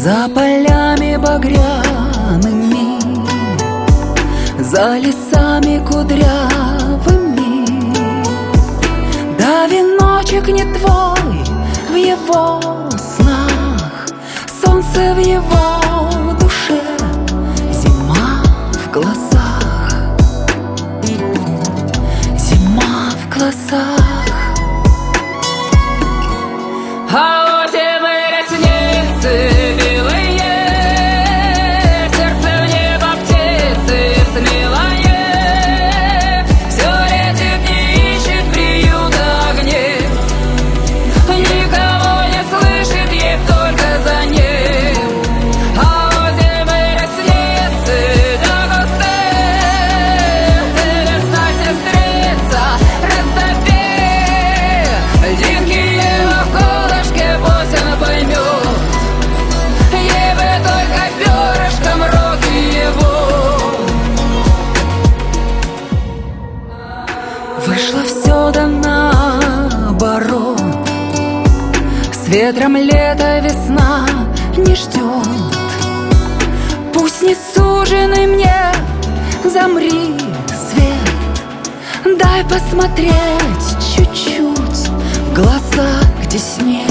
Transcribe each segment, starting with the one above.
За полями багряными, за лесами кудрявыми. Да, веночек не твой в его снах, солнце в его душе, зима в глазах, зима в глазах. А осень ресницы белые, сердце в небо птицы смелое, все летит, не ищет приюта огней, никого не слышит, ей только за ним. А осень ресницы до густых, ты весна, сестрица, растопи льдинки его в колышке, пусть она поймет. Ей бы только перышком руки его. Вышло все да наоборот, с ветром лето весна не ждет. Пусть не суженый мне, замри, свет, дай посмотреть чуть-чуть в глаза, где снег.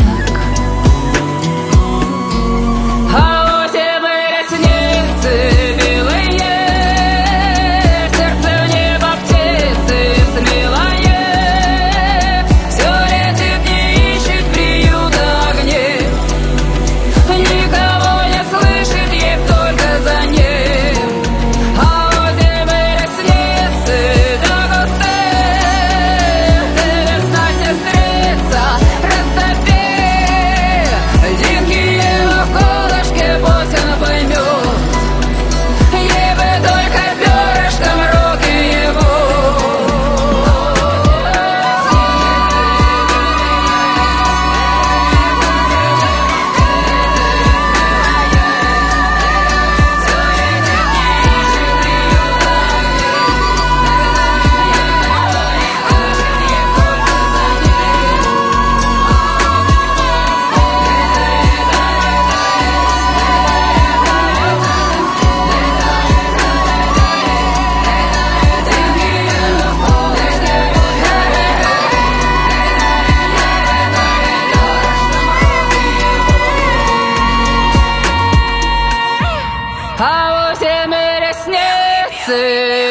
А осень ресницы белые, сердце в небо птицы смелое, все летит, не ищет приюта огней, никого не слышит, ей только за ним. А осень ресницы до густых, ты весна, сестрица, растопи льдинки его в колышке, пусть она поймет. Ей бы только перышком руки его. А осень ресницы